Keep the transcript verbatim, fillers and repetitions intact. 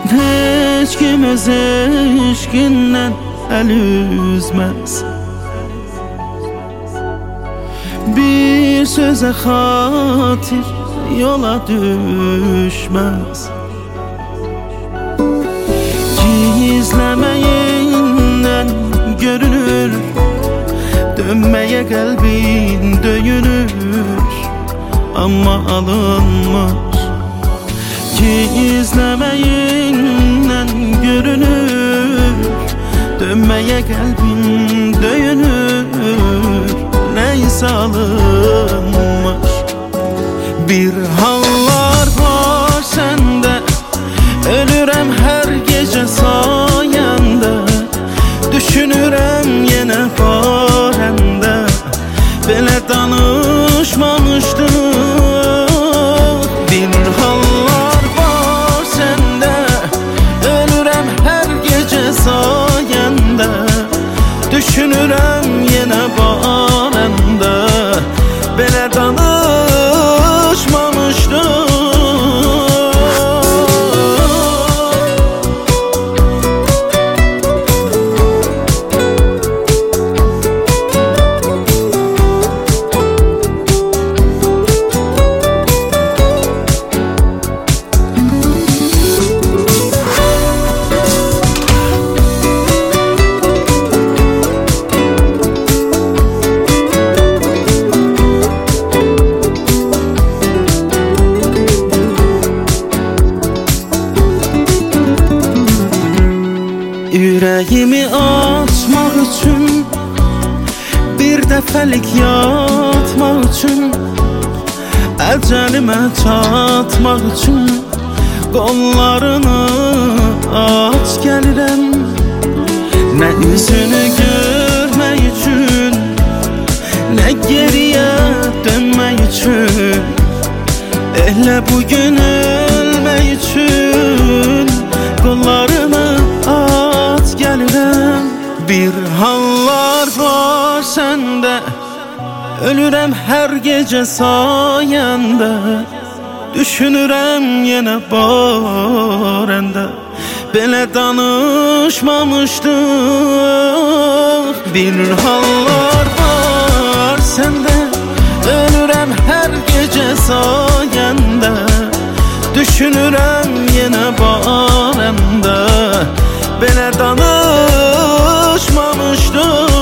heç kim öz eşqindən əl üzməz. Bir sözə xatir yola düşməz. Gizləməyindən görünür, dönməyə qəlbin döyünür, amma alınmır. Gizləməyindən görünür, dönməyə qəlbin döyünür, nəysə alınmır. Bir hallar var səndə, ölürəm hər gecə sayəndə, düşünürəm yenə barəndə, belə danışmamışdıq. Bir hallar var səndə, ölürəm hər gecə sayəndə, düşünürəm yenə barəndə, belə danışmamışdıq. Ürəyimi açmaq üçün, bir dəfəlik yatmaq üçün, əcəlimə çatmaq üçün, qollarını aç gəlirəm. Nə üzünü görmək üçün, nə geriyə dönmək üçün, elə bugün ölmək üçün, qollarını aç gəlirəm. Bir hallar var səndə, ölürəm hər gecə sayəndə, düşünürəm yenə barəndə, belə danışmamışdıq. Bir hallar var səndə, ölürəm hər gecə sayəndə, düşünürəm yenə barəndə, belə danışmamışdıq.